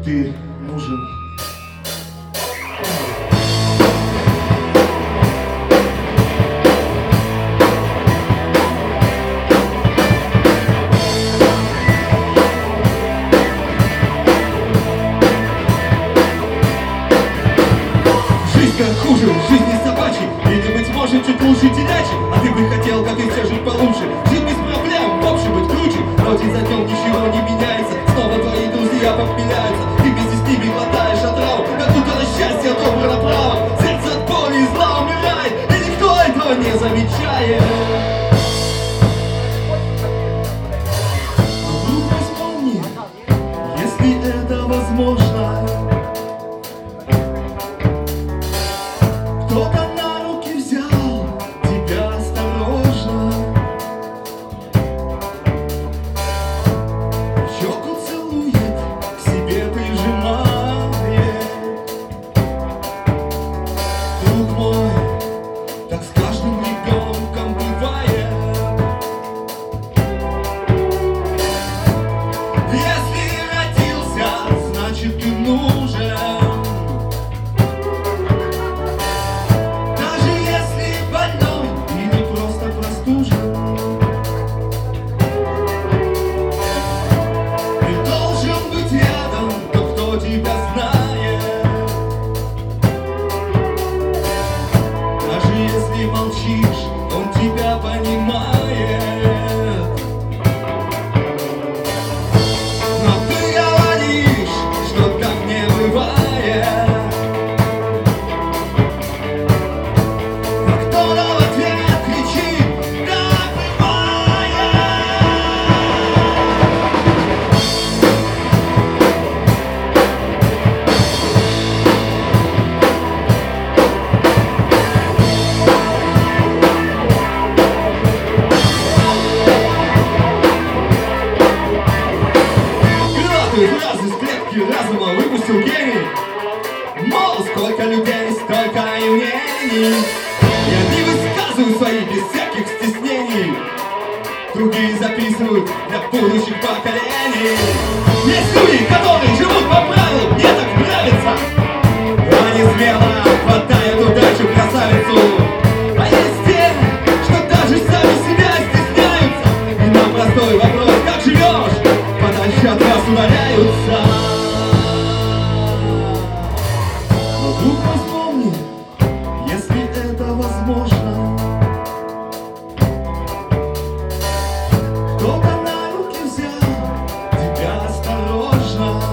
Ты нужен. Жизнь как хуже, жизнь не собачьей. Или, быть может, чуть лучше телячий. А ты бы хотел, как и все, жить получше. Жить без проблем, в общем, быть круче. Но день за днем ничего не меняется. Снова твои друзья попиляются. Ты вместе с ними глотаешь отраву. Как будто на счастье добро направо. Сердце от боли и зла умирает. И никто этого не замечает. А вдруг вспомни, если это возможно. Кто-то на руки взял тебя осторожно, щеку целует, к себе прижимает. Друг мой, так с каждым ребенком бывает. Если родился, значит ты нужен. Тебя знает, даже если молчишь, он тебя понимает. Но ты говоришь, что так не бывает. А кто-то в ответ кричит: так бывает. Фразы из клетки разума выпустил гений. Мол, сколько людей, столько и мнений. И одни высказывают свои без всяких стеснений, другие записывают для будущих поколений. Есть люди, которые живут по правилам, мне так нравится. Они смело хватают удачу красавицу. А есть те, что даже сами себя стесняются. И на простой вопрос: как живешь? Подальше от вас удаляются. Но вдруг вспомни, если это возможно. Кто-то на руки взял тебя осторожно,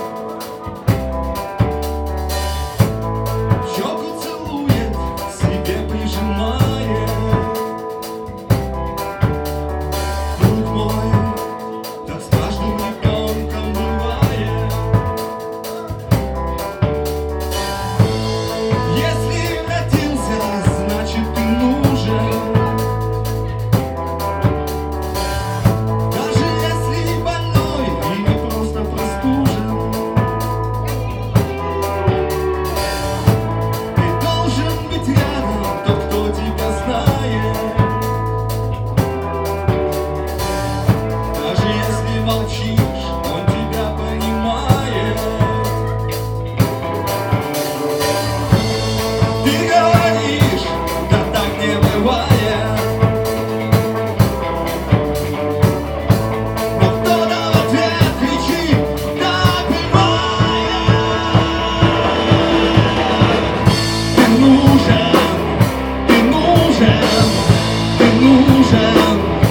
щеку целует, к себе прижимает. Друг мой, так с каждым ребенком бывает. Если родился, значит ты нужен. Даже если больной или просто простужен, ты должен быть рядом, тот, кто тебя знает. Даже если молчишь, он тебя понимает. Ты говоришь, да так не бывает. Но кто-то в ответ кричит: так бывает. Ты нужен, ты нужен, ты нужен.